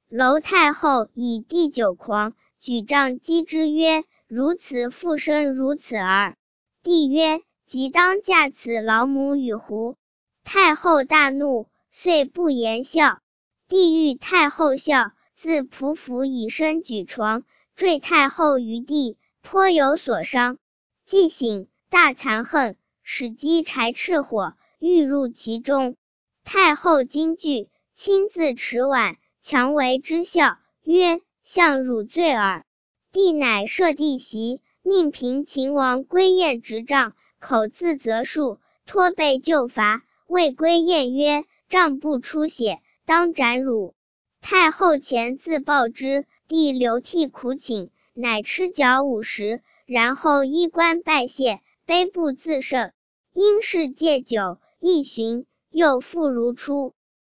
娄太后以帝久狂，举杖击之曰：如此复生如此儿。帝曰：即当嫁此老母与乎？太后大怒，遂不言笑。帝欲太后笑，自匍匐以身举床，坠太后于地，颇有所伤。既醒，大惭恨，使击柴赤火，欲入其中。太后惊惧，亲自持碗，强为之笑，曰：相汝罪耳。帝乃设帝席，命平秦王归燕执杖，口自责恕，托备就罚。谓归燕曰：杖不出血，当斩汝。太后前自报之，帝流涕苦请，乃吃嚼50，然后衣冠拜谢，悲不自胜。因是戒酒，一旬，又复如初。